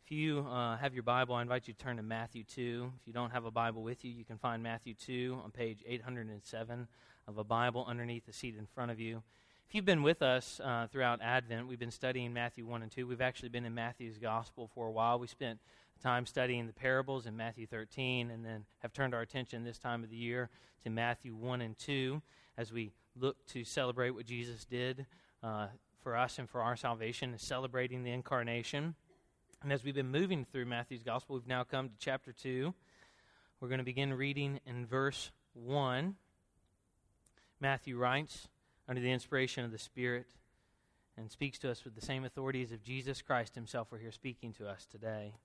If you have your Bible, I invite you to turn to Matthew 2. If you don't have a Bible with you, you can find Matthew 2 on page 807 of a Bible underneath the seat in front of you. If you've been with us throughout Advent, we've been studying Matthew 1 and 2. We've actually been in Matthew's Gospel for a while. We spent time studying the parables in Matthew 13 and then have turned our attention this time of the year to Matthew 1 and 2 as we look to celebrate what Jesus did for us and for our salvation, celebrating the incarnation. And as we've been moving through Matthew's Gospel, we've now come to chapter 2. We're going to begin reading in verse 1. Matthew writes, under the inspiration of the Spirit, and speaks to us with the same authorities of Jesus Christ himself were here speaking to us today.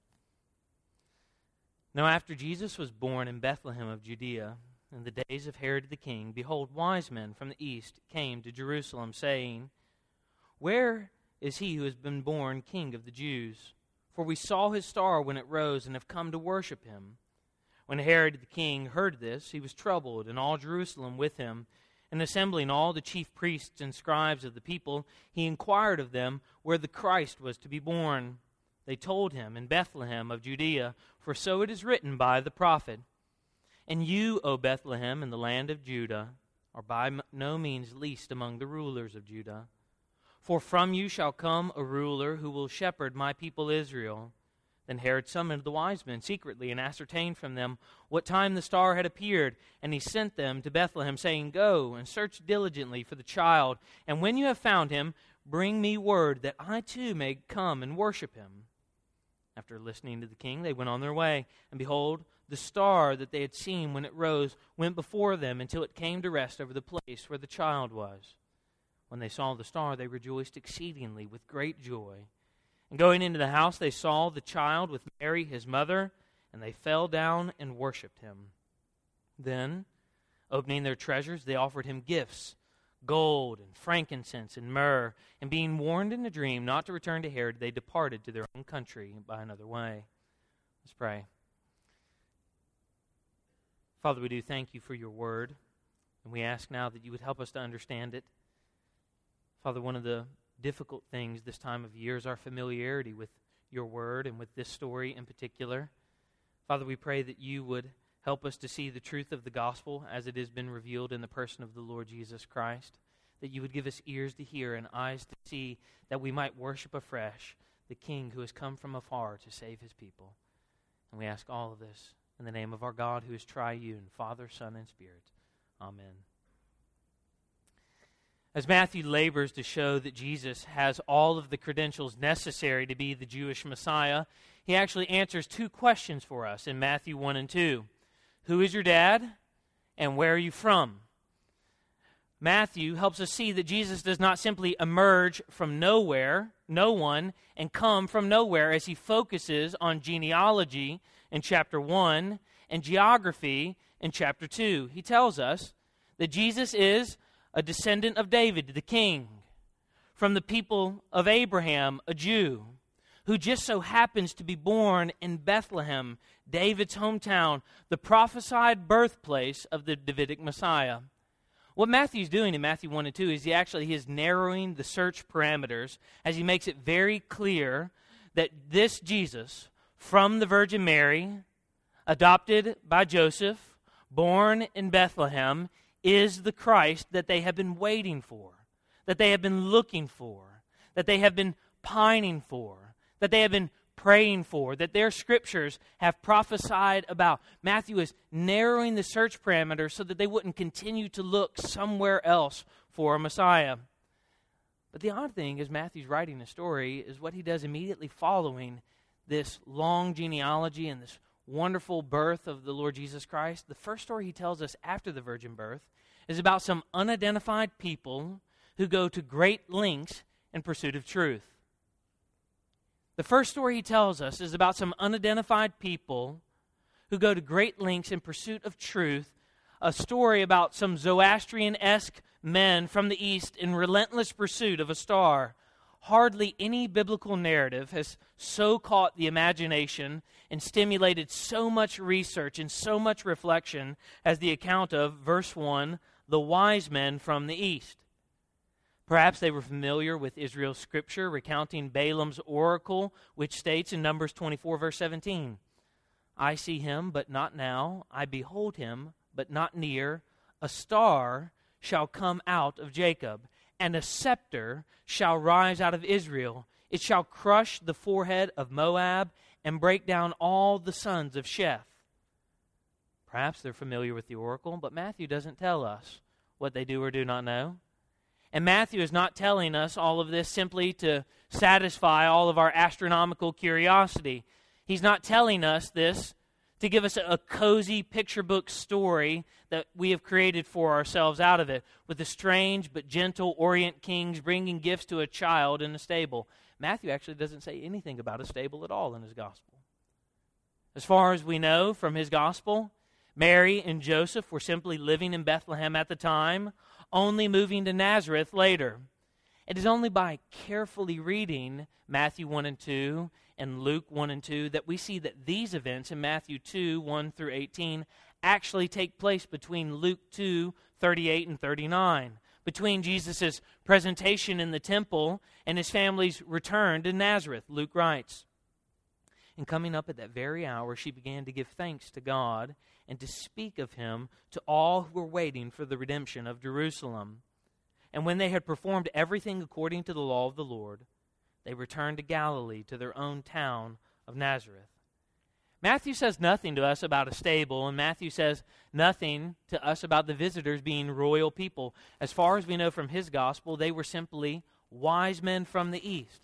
Now after Jesus was born in Bethlehem of Judea, in the days of Herod the king, behold, wise men from the east came to Jerusalem, saying, Where is he who has been born King of the Jews? For we saw his star when it rose and have come to worship him. When Herod the king heard this, he was troubled, and all Jerusalem with him. And assembling all the chief priests and scribes of the people, he inquired of them where the Christ was to be born. They told him, In Bethlehem of Judea, for so it is written by the prophet, And you, O Bethlehem, in the land of Judah, are by no means least among the rulers of Judah. For from you shall come a ruler who will shepherd my people Israel. Then Herod summoned the wise men secretly and ascertained from them what time the star had appeared. And he sent them to Bethlehem, saying, Go and search diligently for the child. And when you have found him, bring me word that I too may come and worship him. After listening to the king, they went on their way. And behold, the star that they had seen when it rose went before them until it came to rest over the place where the child was. When they saw the star, they rejoiced exceedingly with great joy. And going into the house, they saw the child with Mary, his mother, and they fell down and worshipped him. Then, opening their treasures, they offered him gifts, gold and frankincense and myrrh. And being warned in a dream not to return to Herod, they departed to their own country by another way. Let's pray. Father, we do thank you for your word, and we ask now that you would help us to understand it. Father, one of the difficult things this time of year is our familiarity with your word and with this story in particular. Father, we pray that you would help us to see the truth of the gospel as it has been revealed in the person of the Lord Jesus Christ, that you would give us ears to hear and eyes to see, that we might worship afresh the King who has come from afar to save his people. And we ask all of this in the name of our God who is triune, Father, Son, and Spirit. Amen. As Matthew labors to show that Jesus has all of the credentials necessary to be the Jewish Messiah, he actually answers two questions for us in Matthew 1 and 2. Who is your dad, and where are you from? Matthew helps us see that Jesus does not simply emerge from nowhere, no one, and come from nowhere as he focuses on genealogy in chapter 1 and geography in chapter 2. He tells us that Jesus is a descendant of David, the king, from the people of Abraham, a Jew, who just so happens to be born in Bethlehem, David's hometown, the prophesied birthplace of the Davidic Messiah. What Matthew's doing in Matthew 1 and 2 is he is narrowing the search parameters as he makes it very clear that this Jesus, from the Virgin Mary, adopted by Joseph, born in Bethlehem, is the Christ that they have been waiting for, that they have been looking for, that they have been pining for, that they have been praying for, that their scriptures have prophesied about. Matthew is narrowing the search parameters so that they wouldn't continue to look somewhere else for a Messiah. But the odd thing is Matthew's writing the story is what he does immediately following this long genealogy and this wonderful birth of the Lord Jesus Christ. The first story he tells us after the virgin birth is about some unidentified people who go to great lengths in pursuit of truth. The first story he tells us is about some unidentified people who go to great lengths in pursuit of truth, a story about some Zoroastrian-esque men from the east in relentless pursuit of a star. Hardly any biblical narrative has so caught the imagination and stimulated so much research and so much reflection as the account of, verse 1, the wise men from the east. Perhaps they were familiar with Israel's scripture, recounting Balaam's oracle, which states in Numbers 24, verse 17, I see him, but not now. I behold him, but not near. A star shall come out of Jacob, and a scepter shall rise out of Israel. It shall crush the forehead of Moab and break down all the sons of Sheph. Perhaps they're familiar with the oracle, but Matthew doesn't tell us what they do or do not know. And Matthew is not telling us all of this simply to satisfy all of our astronomical curiosity. He's not telling us this to give us a cozy picture book story that we have created for ourselves out of it, with the strange but gentle Orient kings bringing gifts to a child in a stable. Matthew actually doesn't say anything about a stable at all in his gospel. As far as we know from his gospel, Mary and Joseph were simply living in Bethlehem at the time, only moving to Nazareth later. It is only by carefully reading Matthew 1 and 2 and Luke 1 and 2 that we see that these events in Matthew 2, 1 through 18 actually take place between Luke 2, 38 and 39, between Jesus' presentation in the temple and his family's return to Nazareth. Luke writes, and coming up at that very hour, she began to give thanks to God and to speak of him to all who were waiting for the redemption of Jerusalem. And when they had performed everything according to the law of the Lord, they returned to Galilee, to their own town of Nazareth. Matthew says nothing to us about a stable, and Matthew says nothing to us about the visitors being royal people. As far as we know from his gospel, they were simply wise men from the east.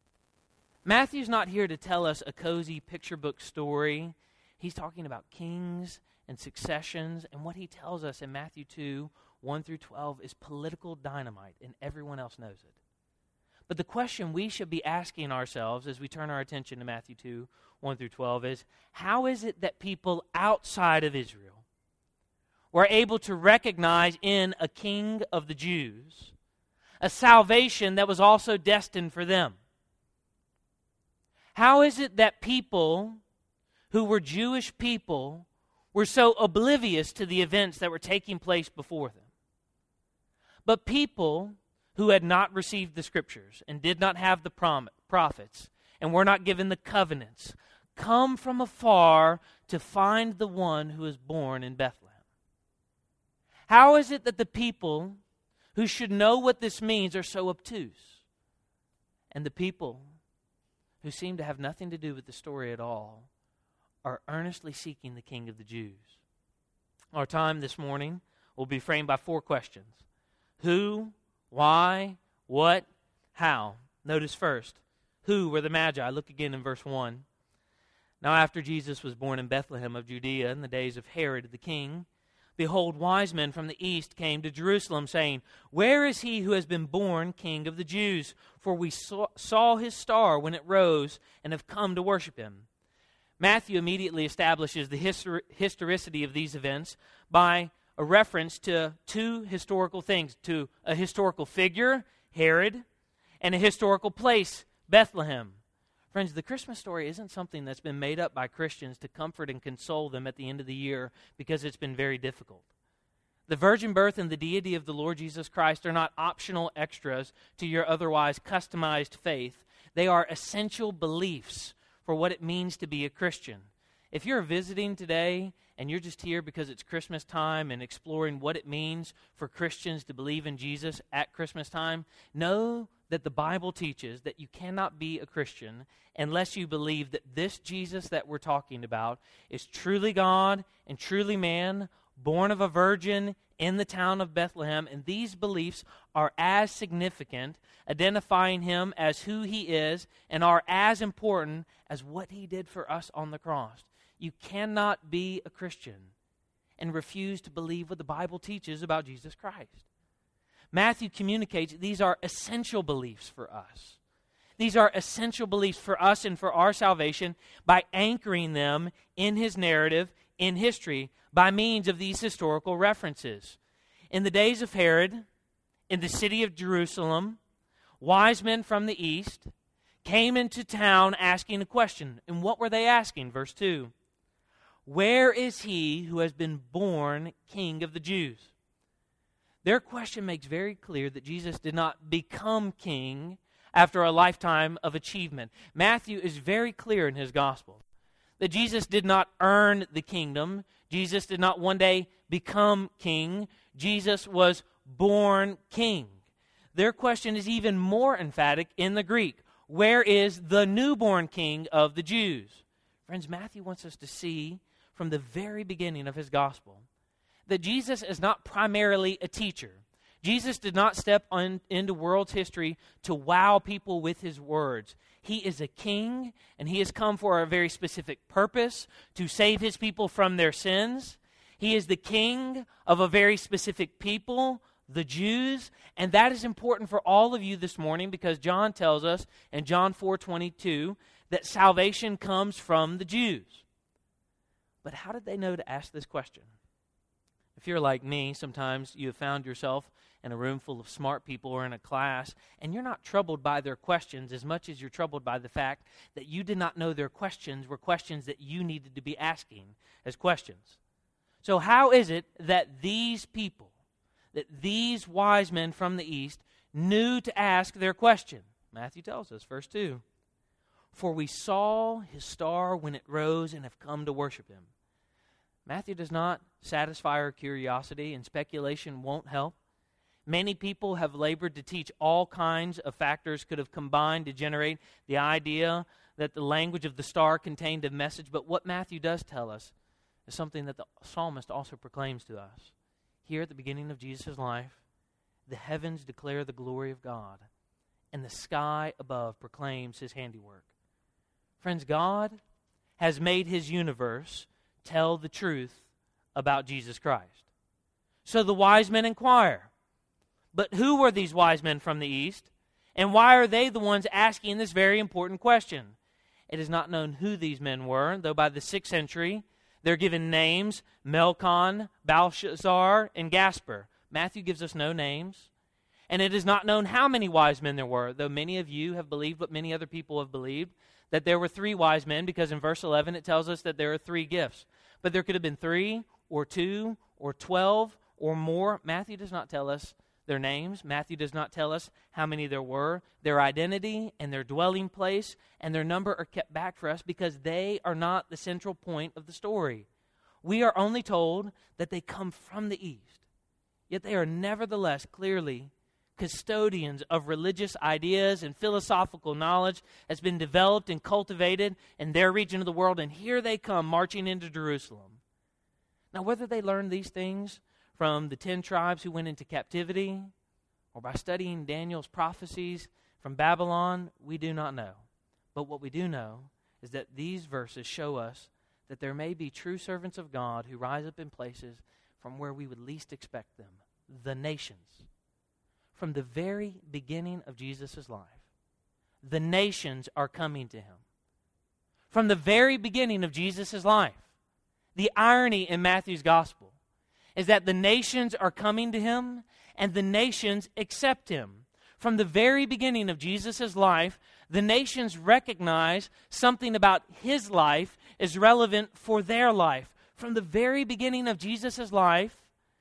Matthew's not here to tell us a cozy picture book story. He's talking about kings and successions, and what he tells us in Matthew 2, 1 through 12 is political dynamite, and everyone else knows it. But the question we should be asking ourselves as we turn our attention to Matthew 2, 1 through 12 is, how is it that people outside of Israel were able to recognize in a king of the Jews a salvation that was also destined for them? How is it that people who were Jewish people were so oblivious to the events that were taking place before them? But people who had not received the Scriptures and did not have the prophets and were not given the covenants come from afar to find the one who is born in Bethlehem. How is it that the people who should know what this means are so obtuse, and the people who seem to have nothing to do with the story at all are earnestly seeking the King of the Jews? Our time this morning will be framed by 4 questions. Who, why, what, how? Notice first, who were the Magi? Look again in verse 1. Now after Jesus was born in Bethlehem of Judea in the days of Herod the king, behold, wise men from the east came to Jerusalem, saying, Where is he who has been born King of the Jews? For we saw his star when it rose and have come to worship him. Matthew immediately establishes the historicity of these events by a reference to 2 historical things, to a historical figure, Herod, and a historical place, Bethlehem. Friends, the Christmas story isn't something that's been made up by Christians to comfort and console them at the end of the year because it's been very difficult. The virgin birth and the deity of the Lord Jesus Christ are not optional extras to your otherwise customized faith. They are essential beliefs for what it means to be a Christian. If you're visiting today and you're just here because it's Christmas time and exploring what it means for Christians to believe in Jesus at Christmas time, know that the Bible teaches that you cannot be a Christian unless you believe that this Jesus that we're talking about is truly God and truly man, born of a virgin in the town of Bethlehem, and these beliefs are as significant, identifying him as who he is, and are as important as what he did for us on the cross. You cannot be a Christian and refuse to believe what the Bible teaches about Jesus Christ. Matthew communicates these are essential beliefs for us. These are essential beliefs for us and for our salvation by anchoring them in his narrative, in history, by means of these historical references. In the days of Herod, in the city of Jerusalem, wise men from the east came into town asking a question. And what were they asking? Verse 2. Where is he who has been born King of the Jews? Their question makes very clear that Jesus did not become king after a lifetime of achievement. Matthew is very clear in his gospel that Jesus did not earn the kingdom. Jesus did not one day become king. Jesus was born king. Their question is even more emphatic in the Greek. Where is the newborn king of the Jews? Friends, Matthew wants us to see from the very beginning of his gospel that Jesus is not primarily a teacher. Jesus did not step into world's history to wow people with his words. He is a king, and he has come for a very specific purpose, to save his people from their sins. He is the king of a very specific people, the Jews, and that is important for all of you this morning because John tells us in John 4:22 that salvation comes from the Jews. But how did they know to ask this question? If you're like me, sometimes you have found yourself in a room full of smart people or in a class, and you're not troubled by their questions as much as you're troubled by the fact that you did not know their questions were questions that you needed to be asking as questions. So how is it that these people, that these wise men from the east, knew to ask their question? Matthew tells us, verse 2, "For we saw his star when it rose and have come to worship him." Matthew does not satisfy our curiosity, and speculation won't help. Many people have labored to teach all kinds of factors could have combined to generate the idea that the language of the star contained a message. But what Matthew does tell us is something that the psalmist also proclaims to us. Here at the beginning of Jesus' life, the heavens declare the glory of God, and the sky above proclaims his handiwork. Friends, God has made his universe tell the truth about Jesus Christ. So the wise men inquire, but who were these wise men from the east? And why are they the ones asking this very important question? It is not known who these men were, though by the 6th century they're given names: Melchon, Belshazzar, and Gaspar. Matthew gives us no names. And it is not known how many wise men there were, though many of you have believed what many other people have believed, that there were 3 wise men, because in verse 11 it tells us that there are 3 gifts. But there could have been 3 or 2 or 12 or more. Matthew does not tell us their names. Matthew does not tell us how many there were. Their identity and their dwelling place and their number are kept back for us because they are not the central point of the story. We are only told that they come from the east. Yet they are nevertheless clearly custodians of religious ideas and philosophical knowledge has been developed and cultivated in their region of the world, and here they come marching into Jerusalem. Now, whether they learned these things from the 10 tribes who went into captivity or by studying Daniel's prophecies from Babylon, we do not know. But what we do know is that these verses show us that there may be true servants of God who rise up in places from where we would least expect them, the nations. From the very beginning of Jesus' life, the nations are coming to him. From the very beginning of Jesus' life, the irony in Matthew's gospel is that the nations are coming to him and the nations accept him. From the very beginning of Jesus' life, the nations recognize something about his life is relevant for their life. From the very beginning of Jesus' life,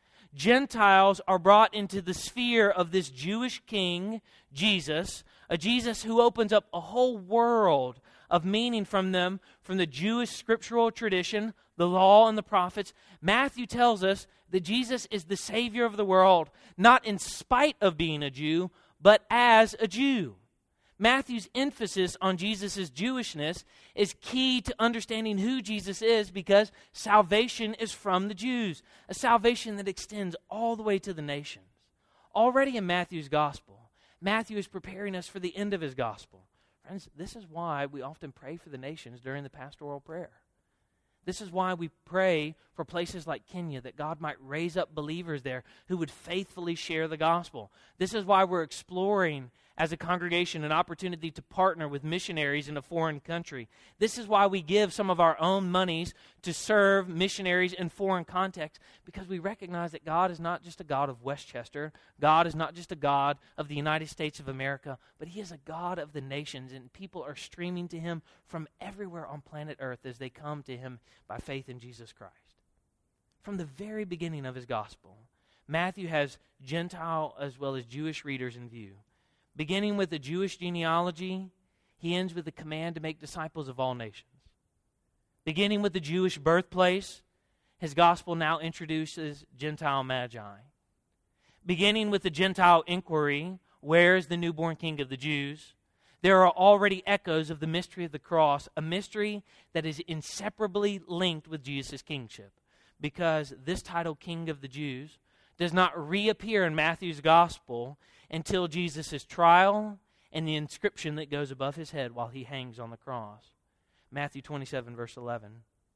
Gentiles are brought into the sphere of this Jewish king, Jesus, a Jesus who opens up a whole world of meaning from them, from the Jewish scriptural tradition, the law and the prophets. Matthew tells us that Jesus is the Savior of the world, not in spite of being a Jew, but as a Jew. Matthew's emphasis on Jesus' Jewishness is key to understanding who Jesus is because salvation is from the Jews, a salvation that extends all the way to the nations. Already in Matthew's gospel, Matthew is preparing us for the end of his gospel. Friends, this is why we often pray for the nations during the pastoral prayer. This is why we pray for places like Kenya, that God might raise up believers there who would faithfully share the gospel. This is why we're exploring as a congregation an opportunity to partner with missionaries in a foreign country. This is why we give some of our own monies to serve missionaries in foreign contexts, because we recognize that God is not just a God of Westchester. God is not just a God of the United States of America, but he is a God of the nations, and people are streaming to him from everywhere on planet Earth as they come to him by faith in Jesus Christ. From the very beginning of his gospel, Matthew has Gentile as well as Jewish readers in view. Beginning with the Jewish genealogy, he ends with the command to make disciples of all nations. Beginning with the Jewish birthplace, his gospel now introduces Gentile magi. Beginning with the Gentile inquiry, where is the newborn king of the Jews? There are already echoes of the mystery of the cross, a mystery that is inseparably linked with Jesus' kingship, because this title, King of the Jews, does not reappear in Matthew's gospel until Jesus' trial and the inscription that goes above his head while he hangs on the cross. Matthew 27, verse 11.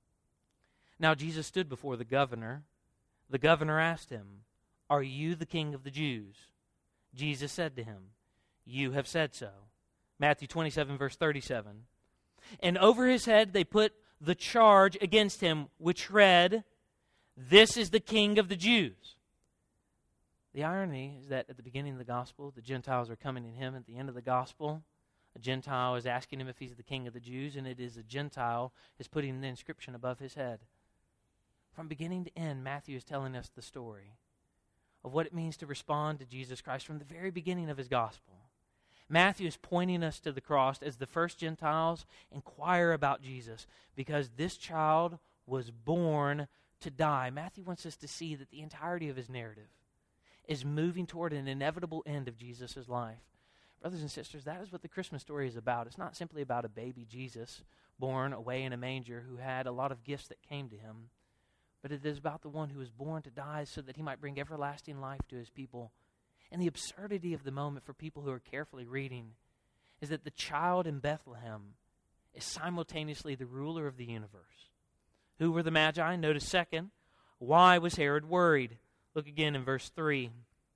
Now Jesus stood before the governor. The governor asked him, "Are you the king of the Jews?" Jesus said to him, "You have said so." Matthew 27, verse 37. And over his head they put the charge against him, which read, "This is the King of the Jews." The irony is that at the beginning of the gospel, the Gentiles are coming to him. At the end of the gospel, a Gentile is asking him if he's the King of the Jews, and it is a Gentile is putting the inscription above his head. From beginning to end, Matthew is telling us the story of what it means to respond to Jesus Christ from the very beginning of his gospel. Matthew is pointing us to the cross as the first Gentiles inquire about Jesus, because this child was born to die. Matthew wants us to see that the entirety of his narrative is moving toward an inevitable end of Jesus' life. Brothers and sisters, that is what the Christmas story is about. It's not simply about a baby Jesus born away in a manger who had a lot of gifts that came to him, but it is about the one who was born to die so that he might bring everlasting life to his people. And the absurdity of the moment for people who are carefully reading is that the child in Bethlehem is simultaneously the ruler of the universe. Who were the Magi? Notice second, why was Herod worried? Look again in verse 3.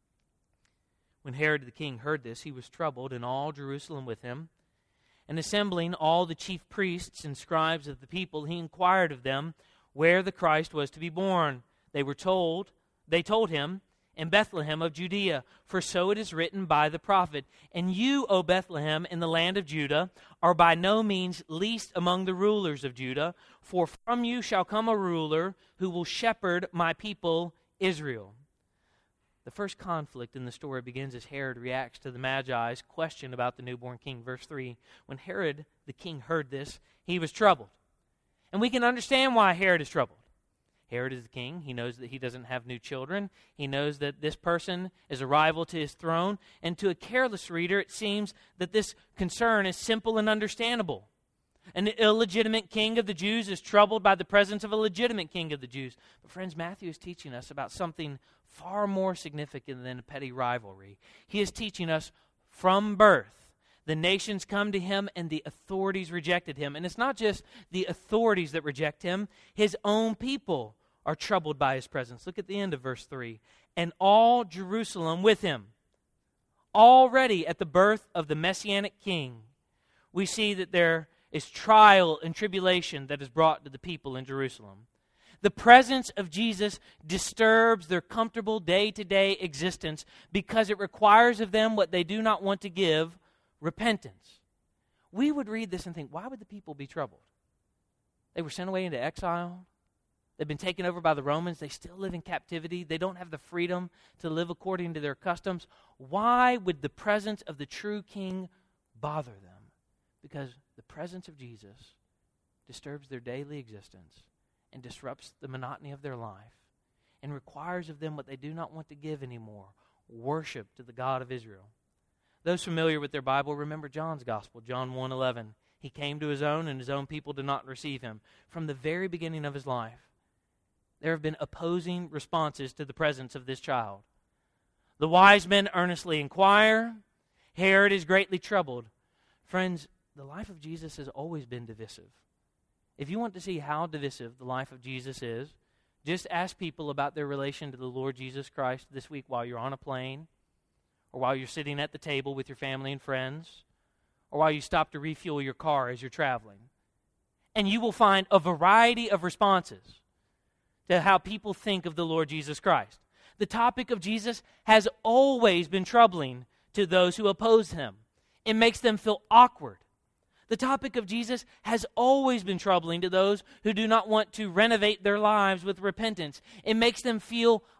When Herod the king heard this, he was troubled, and all Jerusalem with him. And assembling all the chief priests and scribes of the people, he inquired of them where the Christ was to be born. They told him, in Bethlehem of Judea, for so it is written by the prophet, "And you, O Bethlehem, in the land of Judah, are by no means least among the rulers of Judah, for from you shall come a ruler who will shepherd my people Israel." The first conflict in the story begins as Herod reacts to the Magi's question about the newborn king. Verse 3, when Herod the king heard this, he was troubled. And we can understand why Herod is troubled. Herod is the king. He knows that he doesn't have new children. He knows that this person is a rival to his throne. And to a careless reader, it seems that this concern is simple and understandable. An illegitimate king of the Jews is troubled by the presence of a legitimate king of the Jews. But friends, Matthew is teaching us about something far more significant than a petty rivalry. He is teaching us from birth, the nations come to him and the authorities rejected him. And it's not just the authorities that reject him. His own people are troubled by his presence. Look at the end of verse 3. And all Jerusalem with him. Already at the birth of the Messianic king, we see that there is trial and tribulation that is brought to the people in Jerusalem. The presence of Jesus disturbs their comfortable day-to-day existence because it requires of them what they do not want to give, repentance. We would read this and think, why would the people be troubled? They were sent away into exile. They've been taken over by the Romans. They still live in captivity. They don't have the freedom to live according to their customs. Why would the presence of the true king bother them? Because the presence of Jesus disturbs their daily existence and disrupts the monotony of their life and requires of them what they do not want to give anymore, worship to the God of Israel. Those familiar with their Bible remember John's Gospel, John 1:11. He came to his own, and his own people did not receive him. From the very beginning of his life, there have been opposing responses to the presence of this child. The wise men earnestly inquire. Herod is greatly troubled. Friends, the life of Jesus has always been divisive. If you want to see how divisive the life of Jesus is, just ask people about their relation to the Lord Jesus Christ this week while you're on a plane, or while you're sitting at the table with your family and friends, or while you stop to refuel your car as you're traveling. And you will find a variety of responses to how people think of the Lord Jesus Christ. The topic of Jesus has always been troubling to those who oppose him. It makes them feel awkward. The topic of Jesus has always been troubling to those who do not want to renovate their lives with repentance. It makes them feel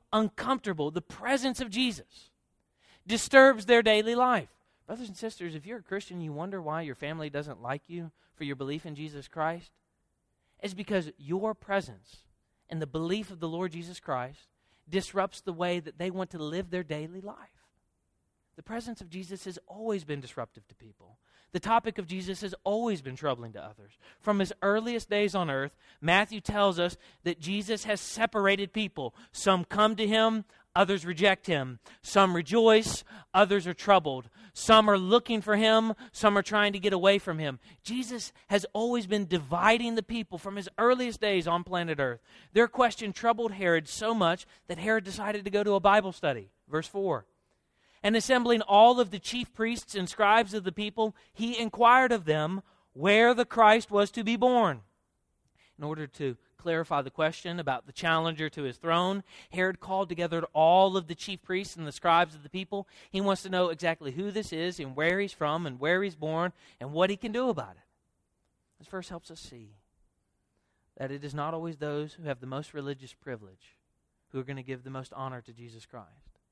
uncomfortable. The presence of Jesus disturbs their daily life. Brothers and sisters, if you're a Christian, you wonder why your family doesn't like you for your belief in Jesus Christ. It's because your presence and the belief of the Lord Jesus Christ disrupts the way that they want to live their daily life. The presence of Jesus has always been disruptive to people. The topic of Jesus has always been troubling to others. From his earliest days on earth, Matthew tells us that Jesus has separated people. Some come to him, others reject him. Some rejoice, others are troubled. Some are looking for him, some are trying to get away from him. Jesus has always been dividing the people from his earliest days on planet Earth. Their question troubled Herod so much that Herod decided to go to a Bible study. Verse 4. And assembling all of the chief priests and scribes of the people, he inquired of them where the Christ was to be born. In order to clarify the question about the challenger to his throne, Herod called together all of the chief priests and the scribes of the people. He wants to know exactly who this is and where he's from and where he's born and what he can do about it. This verse helps us see that it is not always those who have the most religious privilege who are going to give the most honor to Jesus Christ.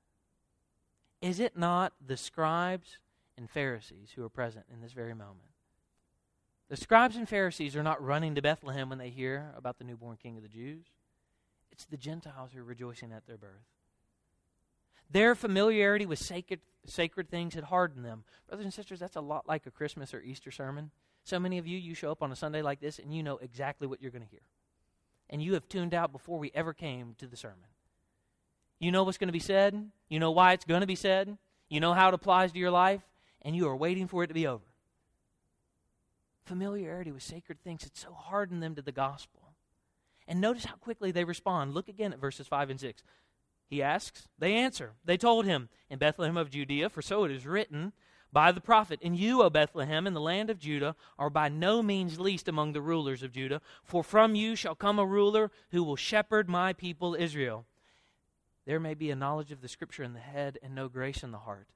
Is it not the scribes and Pharisees who are present in this very moment? The scribes and Pharisees are not running to Bethlehem when they hear about the newborn King of the Jews. It's the Gentiles who are rejoicing at their birth. Their familiarity with sacred things had hardened them. Brothers and sisters, that's a lot like a Christmas or Easter sermon. So many of you show up on a Sunday like this and you know exactly what you're going to hear. And you have tuned out before we ever came to the sermon. You know what's going to be said. You know why it's going to be said. You know how it applies to your life. And you are waiting for it to be over. Familiarity with sacred things, it's so hardened them to the gospel. And notice how quickly they respond. Look again at verses 5 and 6. He asks, they answer. They told him, in Bethlehem of Judea, for so it is written by the prophet, and you, O Bethlehem, in the land of Judah, are by no means least among the rulers of Judah, for from you shall come a ruler who will shepherd my people Israel. There may be a knowledge of the Scripture in the head and no grace in the heart.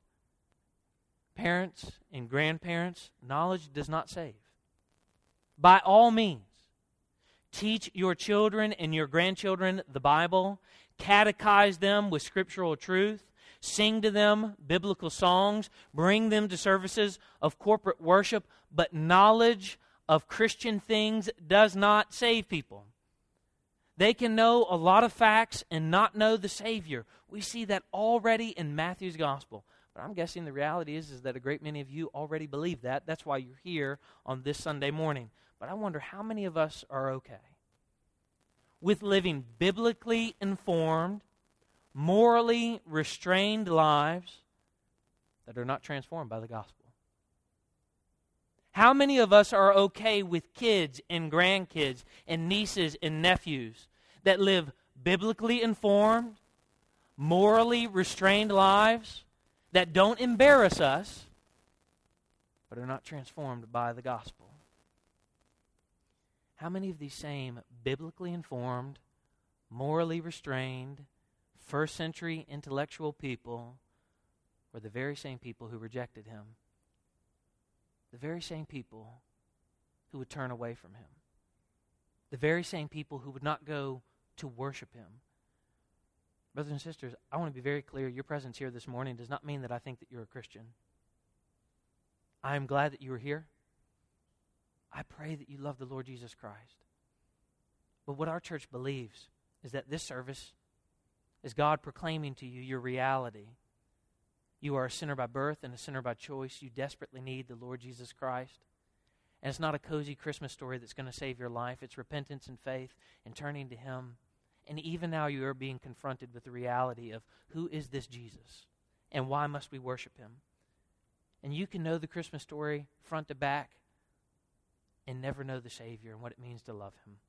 Parents and grandparents, knowledge does not save. By all means, teach your children and your grandchildren the Bible, catechize them with scriptural truth, sing to them biblical songs, bring them to services of corporate worship, but knowledge of Christian things does not save people. They can know a lot of facts and not know the Savior. We see that already in Matthew's gospel. But I'm guessing the reality is that a great many of you already believe that. That's why you're here on this Sunday morning. But I wonder how many of us are okay with living biblically informed, morally restrained lives that are not transformed by the gospel. How many of us are okay with kids and grandkids and nieces and nephews that live biblically informed, morally restrained lives that don't embarrass us, but are not transformed by the gospel? How many of these same biblically informed, morally restrained, first century intellectual people were the very same people who rejected him? The very same people who would turn away from him. The very same people who would not go to worship him. Brothers and sisters, I want to be very clear. Your presence here this morning does not mean that I think that you're a Christian. I am glad that you are here. I pray that you love the Lord Jesus Christ. But what our church believes is that this service is God proclaiming to you your reality. You are a sinner by birth and a sinner by choice. You desperately need the Lord Jesus Christ. And it's not a cozy Christmas story that's going to save your life. It's repentance and faith and turning to him. And even now you are being confronted with the reality of who is this Jesus and why must we worship him? And you can know the Christmas story front to back and never know the Savior and what it means to love him.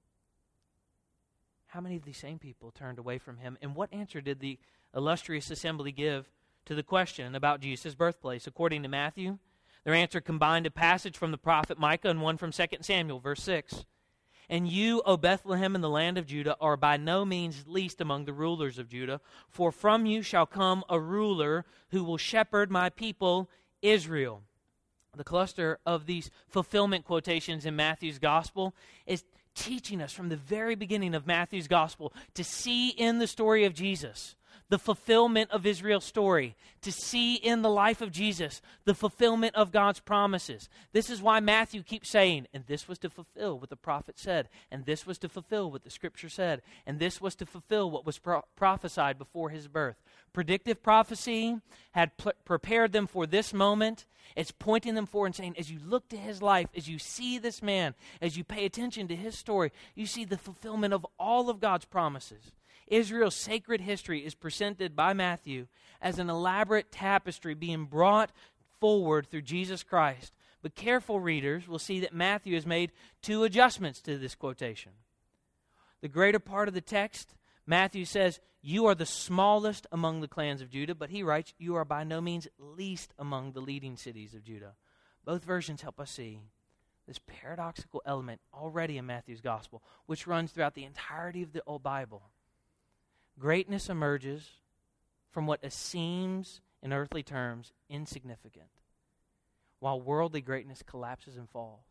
How many of these same people turned away from him? And what answer did the illustrious assembly give to the question about Jesus' birthplace? According to Matthew, their answer combined a passage from the prophet Micah and one from 2 Samuel, verse 6. And you, O Bethlehem in the land of Judah, are by no means least among the rulers of Judah, for from you shall come a ruler who will shepherd my people Israel. The cluster of these fulfillment quotations in Matthew's gospel is teaching us from the very beginning of Matthew's gospel to see in the story of Jesus the fulfillment of Israel's story, to see in the life of Jesus the fulfillment of God's promises. This is why Matthew keeps saying, and this was to fulfill what the prophet said, and this was to fulfill what the scripture said, and this was to fulfill what was prophesied before his birth. Predictive prophecy had prepared them for this moment. It's pointing them forward and saying, as you look to his life, as you see this man, as you pay attention to his story, you see the fulfillment of all of God's promises. Israel's sacred history is presented by Matthew as an elaborate tapestry being brought forward through Jesus Christ. But careful readers will see that Matthew has made two adjustments to this quotation. The greater part of the text, Matthew says, you are the smallest among the clans of Judah, but he writes, you are by no means least among the leading cities of Judah. Both versions help us see this paradoxical element already in Matthew's gospel, which runs throughout the entirety of the Old Bible. Greatness emerges from what seems, in earthly terms, insignificant, while worldly greatness collapses and falls.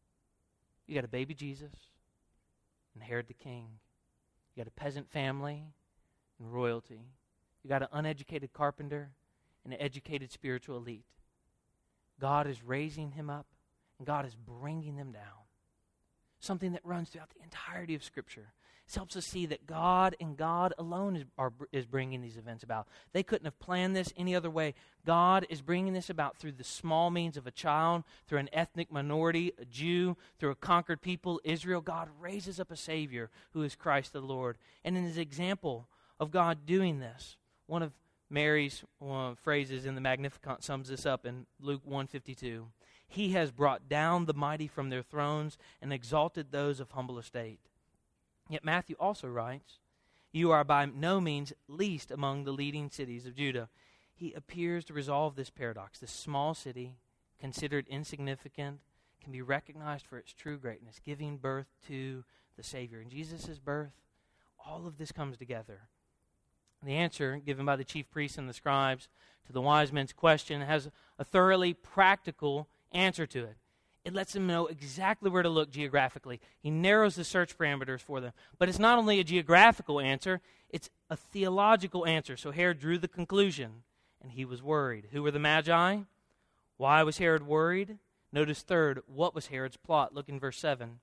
You got a baby Jesus and Herod the king. You got a peasant family and royalty. You got an uneducated carpenter and an educated spiritual elite. God is raising him up, and God is bringing them down. Something that runs throughout the entirety of Scripture. This helps us see that God and God alone is bringing these events about. They couldn't have planned this any other way. God is bringing this about through the small means of a child, through an ethnic minority, a Jew, through a conquered people, Israel. God raises up a Savior who is Christ the Lord. And in his example of God doing this, one of Mary's phrases in the Magnificat sums this up in Luke 1:52. He has brought down the mighty from their thrones and exalted those of humble estate. Yet Matthew also writes, you are by no means least among the leading cities of Judah. He appears to resolve this paradox. This small city, considered insignificant, can be recognized for its true greatness, giving birth to the Savior. In Jesus' birth, all of this comes together. The answer given by the chief priests and the scribes to the wise men's question has a thoroughly practical answer to it. It lets them know exactly where to look geographically. He narrows the search parameters for them. But it's not only a geographical answer, it's a theological answer. So Herod drew the conclusion, and he was worried. Who were the Magi? Why was Herod worried? Notice third, what was Herod's plot? Look in verse 7.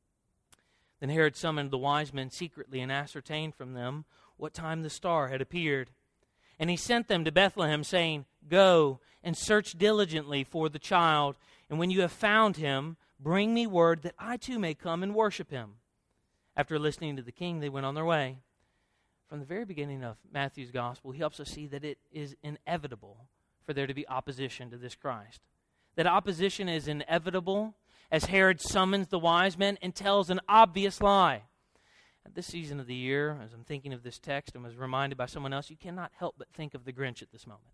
Then Herod summoned the wise men secretly and ascertained from them what time the star had appeared. And he sent them to Bethlehem, saying, go and search diligently for the child, and when you have found him, bring me word that I too may come and worship him. After listening to the king, they went on their way. From the very beginning of Matthew's gospel, he helps us see that it is inevitable for there to be opposition to this Christ. That opposition is inevitable as Herod summons the wise men and tells an obvious lie. At this season of the year, as I'm thinking of this text and was reminded by someone else, you cannot help but think of the Grinch at this moment,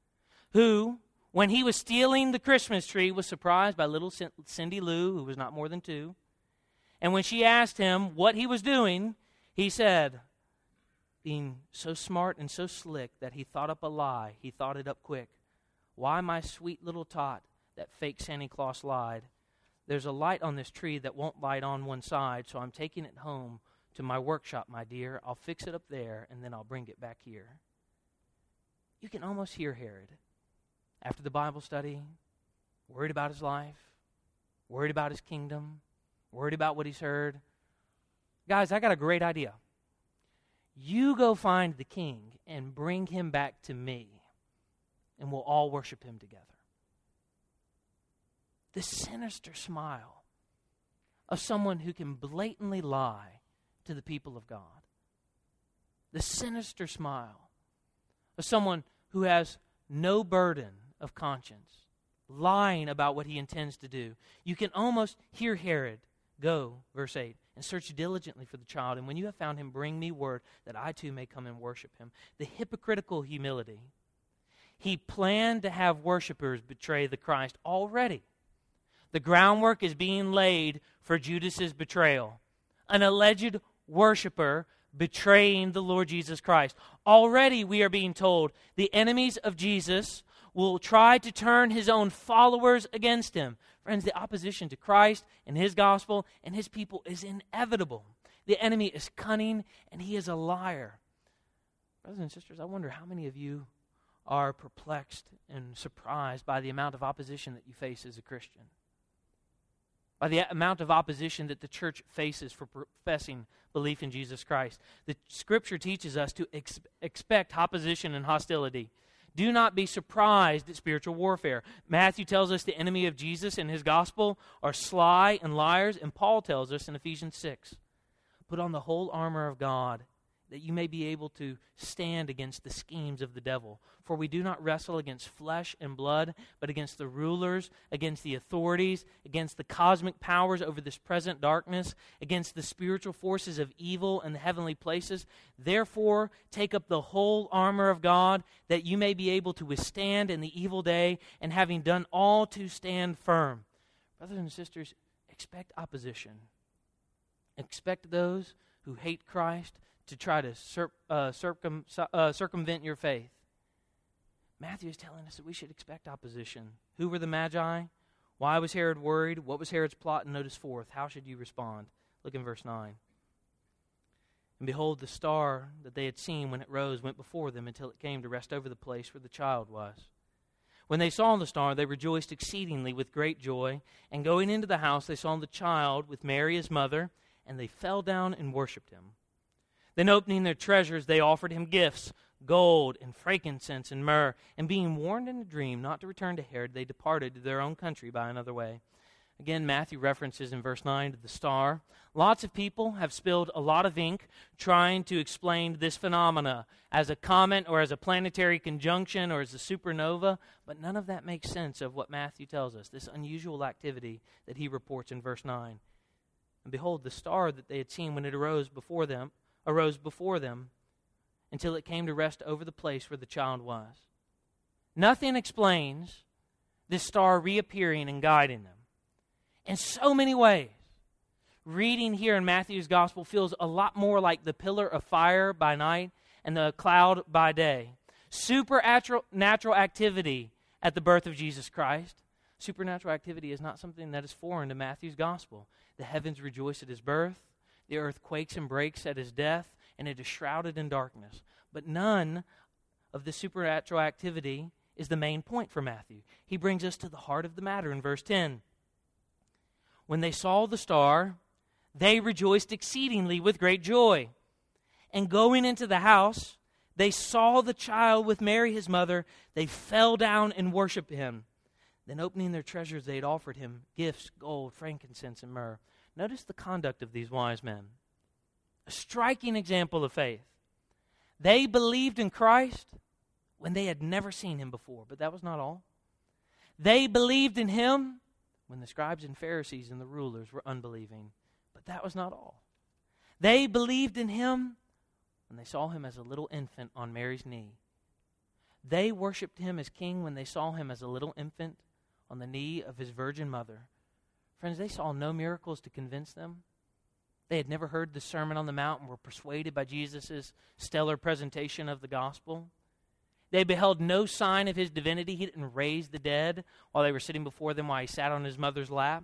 who, when he was stealing the Christmas tree, was surprised by little Cindy Lou, who was not more than 2. And when she asked him what he was doing, he said, being so smart and so slick that he thought up a lie, he thought it up quick. Why, my sweet little tot, that fake Santa Claus lied. There's a light on this tree that won't light on one side, so I'm taking it home to my workshop, my dear. I'll fix it up there, and then I'll bring it back here. You can almost hear Herod, after the Bible study, worried about his life, worried about his kingdom, worried about what he's heard. Guys, I got a great idea. You go find the king and bring him back to me, and we'll all worship him together. The sinister smile of someone who can blatantly lie to the people of God. The sinister smile of someone who has no burden of conscience, lying about what he intends to do. You can almost hear Herod go, verse 8, and search diligently for the child, and when you have found him, bring me word that I too may come and worship him. The hypocritical humility. He planned to have worshipers betray the Christ already. The groundwork is being laid for Judas's betrayal. An alleged worshiper betraying the Lord Jesus Christ. Already we are being told the enemies of Jesus will try to turn his own followers against him. Friends, the opposition to Christ and His gospel and His people is inevitable. The enemy is cunning and he is a liar. Brothers and sisters, I wonder how many of you are perplexed and surprised by the amount of opposition that you face as a Christian, by the amount of opposition that the church faces for professing belief in Jesus Christ. The Scripture teaches us to expect opposition and hostility. Do not be surprised at spiritual warfare. Matthew tells us the enemy of Jesus and His gospel are sly and liars, and Paul tells us in Ephesians 6, put on the whole armor of God, that you may be able to stand against the schemes of the devil. For we do not wrestle against flesh and blood, but against the rulers, against the authorities, against the cosmic powers over this present darkness, against the spiritual forces of evil in the heavenly places. Therefore, take up the whole armor of God, that you may be able to withstand in the evil day, and having done all to stand firm. Brothers and sisters, expect opposition. Expect those who hate Christ to try to circumvent your faith. Matthew is telling us that we should expect opposition. Who were the Magi? Why was Herod worried? What was Herod's plot? And notice fourth, how should you respond? Look in verse 9. And behold, the star that they had seen when it rose went before them until it came to rest over the place where the child was. When they saw the star, they rejoiced exceedingly with great joy. And going into the house, they saw the child with Mary his mother, and they fell down and worshipped Him. Then opening their treasures, they offered Him gifts, gold and frankincense and myrrh. And being warned in a dream not to return to Herod, they departed to their own country by another way. Again, Matthew references in verse 9 to the star. Lots of people have spilled a lot of ink trying to explain this phenomena as a comet or as a planetary conjunction or as a supernova, but none of that makes sense of what Matthew tells us, this unusual activity that he reports in verse 9. And behold, the star that they had seen when it arose before them until it came to rest over the place where the child was. Nothing explains this star reappearing and guiding them. In so many ways, reading here in Matthew's gospel feels a lot more like the pillar of fire by night and the cloud by day. Supernatural activity at the birth of Jesus Christ. Supernatural activity is not something that is foreign to Matthew's gospel. The heavens rejoice at His birth. The earth quakes and breaks at His death, and it is shrouded in darkness. But none of the supernatural activity is the main point for Matthew. He brings us to the heart of the matter in verse 10. When they saw the star, they rejoiced exceedingly with great joy. And going into the house, they saw the child with Mary his mother. They fell down and worshipped Him. Then opening their treasures, they had offered Him gifts, gold, frankincense, and myrrh. Notice the conduct of these wise men. A striking example of faith. They believed in Christ when they had never seen Him before, but that was not all. They believed in Him when the scribes and Pharisees and the rulers were unbelieving, but that was not all. They believed in Him when they saw Him as a little infant on Mary's knee. They worshiped Him as King when they saw Him as a little infant on the knee of His virgin mother. Friends, they saw no miracles to convince them. They had never heard the Sermon on the Mount and were persuaded by Jesus' stellar presentation of the gospel. They beheld no sign of His divinity. He didn't raise the dead while they were sitting before them while He sat on His mother's lap.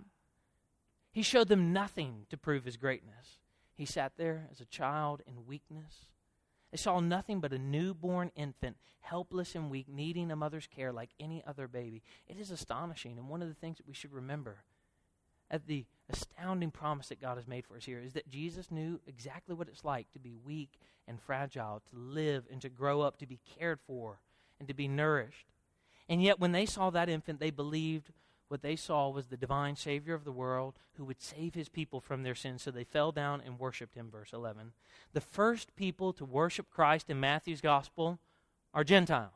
He showed them nothing to prove His greatness. He sat there as a child in weakness. They saw nothing but a newborn infant, helpless and weak, needing a mother's care like any other baby. It is astonishing, and one of the things that we should remember at the astounding promise that God has made for us here is that Jesus knew exactly what it's like to be weak and fragile, to live and to grow up, to be cared for and to be nourished. And yet when they saw that infant, they believed what they saw was the divine Savior of the world who would save His people from their sins. So they fell down and worshiped Him, verse 11. The first people to worship Christ in Matthew's gospel are Gentiles.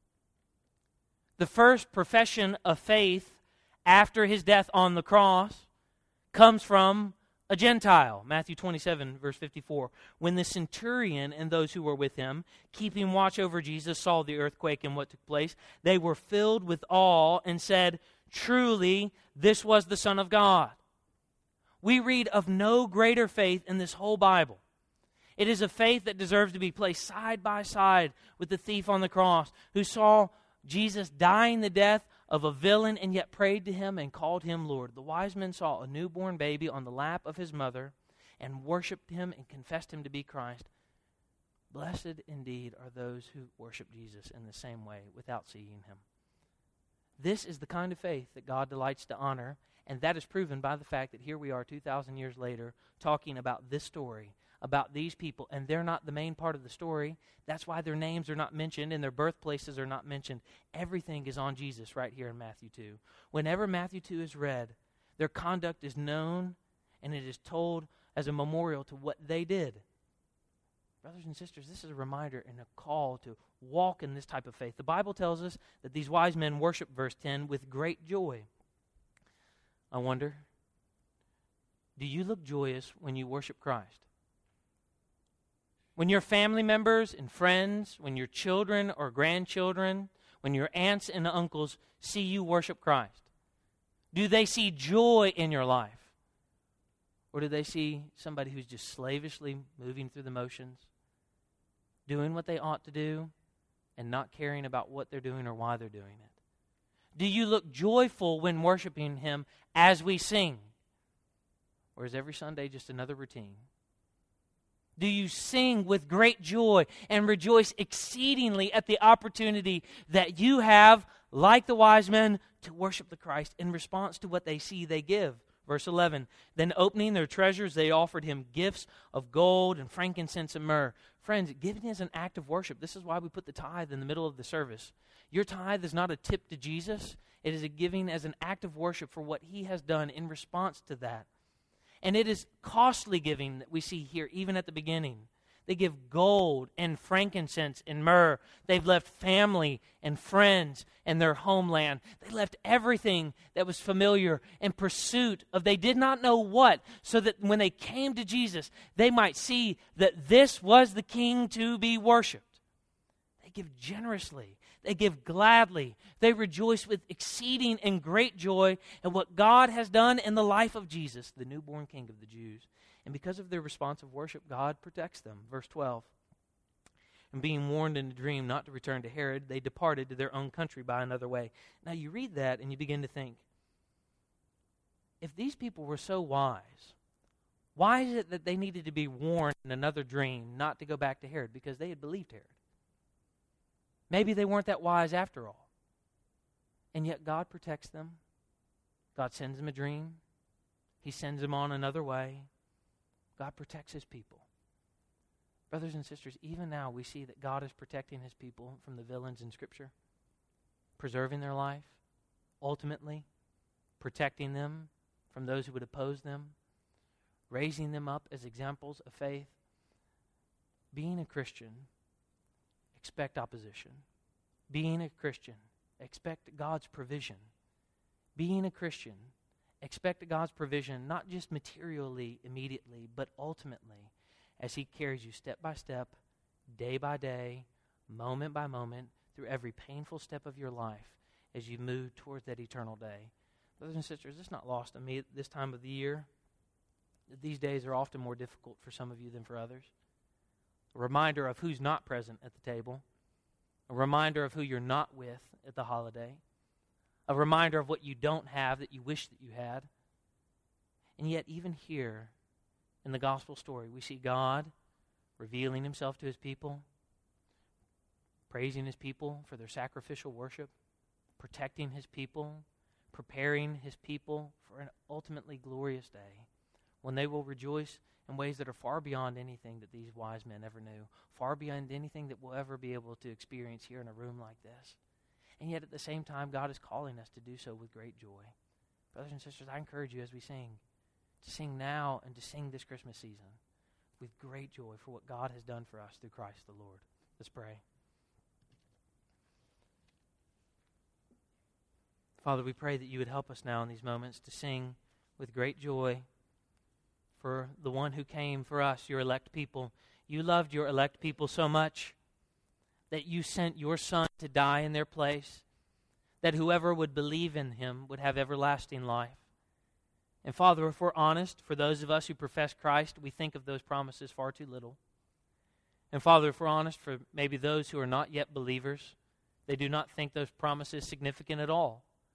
The first profession of faith after His death on the cross comes from a Gentile. Matthew 27, verse 54. When the centurion and those who were with him, keeping watch over Jesus, saw the earthquake and what took place, they were filled with awe and said, "Truly, this was the Son of God." We read of no greater faith in this whole Bible. It is a faith that deserves to be placed side by side with the thief on the cross who saw Jesus dying the death of a villain, and yet prayed to him and called him Lord. The wise men saw a newborn baby on the lap of his mother and worshipped him and confessed him to be Christ. Blessed indeed are those who worship Jesus in the same way without seeing him. This is the kind of faith that God delights to honor, and that is proven by the fact that here we are 2,000 years later talking about this story, about these people, and they're not the main part of the story. That's why their names are not mentioned and their birthplaces are not mentioned. Everything is on Jesus right here in Matthew 2. Whenever Matthew 2 is read, their conduct is known and it is told as a memorial to what they did. Brothers and sisters, this is a reminder and a call to walk in this type of faith. The Bible tells us that these wise men worship, verse 10, with great joy. I wonder, do you look joyous when you worship Christ? When your family members and friends, when your children or grandchildren, when your aunts and uncles see you worship Christ, do they see joy in your life? Or do they see somebody who's just slavishly moving through the motions, doing what they ought to do, and not caring about what they're doing or why they're doing it? Do you look joyful when worshiping Him as we sing? Or is every Sunday just another routine? Do you sing with great joy and rejoice exceedingly at the opportunity that you have, like the wise men, to worship the Christ in response to what they see they give? Verse 11, then opening their treasures, they offered him gifts of gold and frankincense and myrrh. Friends, giving is an act of worship. This is why we put the tithe in the middle of the service. Your tithe is not a tip to Jesus. It is a giving as an act of worship for what he has done in response to that. And it is costly giving that we see here, even at the beginning. They give gold and frankincense and myrrh. They've left family and friends and their homeland. They left everything that was familiar in pursuit of they did not know what, so that when they came to Jesus, they might see that this was the King to be worshipped. They give generously. They give gladly. They rejoice with exceeding and great joy at what God has done in the life of Jesus, the newborn King of the Jews. And because of their responsive worship, God protects them. Verse 12. And being warned in a dream not to return to Herod, they departed to their own country by another way. Now you read that and you begin to think, if these people were so wise, why is it that they needed to be warned in another dream not to go back to Herod? Because they had believed Herod. Maybe they weren't that wise after all. And yet God protects them. God sends them a dream. He sends them on another way. God protects his people. Brothers and sisters, even now we see that God is protecting his people from the villains in Scripture, preserving their life, ultimately protecting them from those who would oppose them, raising them up as examples of faith. Being a Christian, expect opposition. Being a Christian, expect God's provision. Being a Christian, expect God's provision, not just materially, immediately, but ultimately, as he carries you step by step, day by day, moment by moment, through every painful step of your life as you move towards that eternal day. Brothers and sisters, it's not lost on me at this time of the year that these days are often more difficult for some of you than for others. A reminder of who's not present at the table. A reminder of who you're not with at the holiday. A reminder of what you don't have that you wish that you had. And yet, even here in the gospel story, we see God revealing himself to his people, praising his people for their sacrificial worship, protecting his people, preparing his people for an ultimately glorious day when they will rejoice in ways that are far beyond anything that these wise men ever knew, far beyond anything that we'll ever be able to experience here in a room like this. And yet at the same time, God is calling us to do so with great joy. Brothers and sisters, I encourage you as we sing, to sing now and to sing this Christmas season with great joy for what God has done for us through Christ the Lord. Let's pray. Father, we pray that you would help us now in these moments to sing with great joy for the one who came for us, your elect people. You loved your elect people so much that you sent your Son to die in their place, that whoever would believe in him would have everlasting life. And Father, if we're honest, for those of us who profess Christ, we think of those promises far too little. And Father, if we're honest, for maybe those who are not yet believers, they do not think those promises significant at all.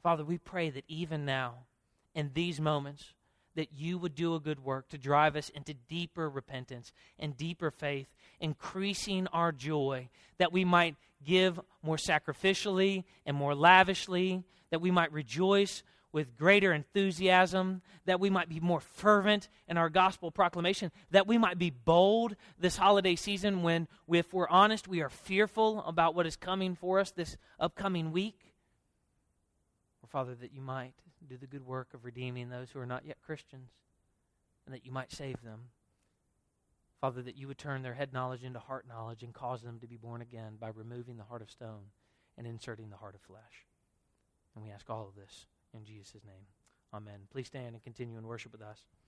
Father, we pray that even now, in these moments, that you would do a good work to drive us into deeper repentance and deeper faith, increasing our joy, that we might give more sacrificially and more lavishly, that we might rejoice with greater enthusiasm, that we might be more fervent in our gospel proclamation, that we might be bold this holiday season when, if we're honest, we are fearful about what is coming for us this upcoming week. Or, Father, that you might do the good work of redeeming those who are not yet Christians, and that you might save them. Father, that you would turn their head knowledge into heart knowledge and cause them to be born again by removing the heart of stone and inserting the heart of flesh. And we ask all of this in Jesus' name. Amen. Please stand and continue in worship with us.